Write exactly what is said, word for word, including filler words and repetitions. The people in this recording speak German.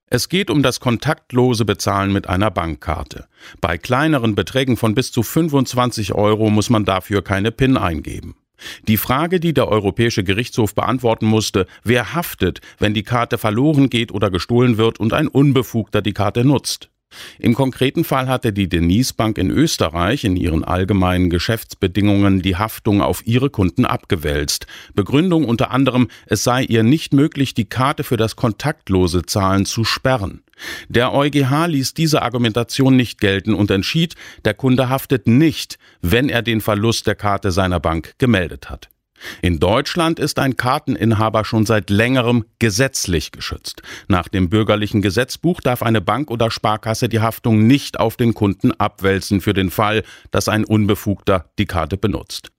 Es geht um das kontaktlose Bezahlen mit einer Bankkarte. Bei kleineren Beträgen von bis zu fünfundzwanzig Euro muss man dafür keine PIN eingeben. Die Frage, die der Europäische Gerichtshof beantworten musste, wer haftet, wenn die Karte verloren geht oder gestohlen wird und ein Unbefugter die Karte nutzt. Im konkreten Fall hatte die DenizBank in Österreich in ihren allgemeinen Geschäftsbedingungen die Haftung auf ihre Kunden abgewälzt. Begründung unter anderem, es sei ihr nicht möglich, die Karte für das kontaktlose Zahlen zu sperren. Der EuGH ließ diese Argumentation nicht gelten und entschied, der Kunde haftet nicht, wenn er den Verlust der Karte seiner Bank gemeldet hat. In Deutschland ist ein Karteninhaber schon seit längerem gesetzlich geschützt. Nach dem bürgerlichen Gesetzbuch darf eine Bank oder Sparkasse die Haftung nicht auf den Kunden abwälzen für den Fall, dass ein Unbefugter die Karte benutzt.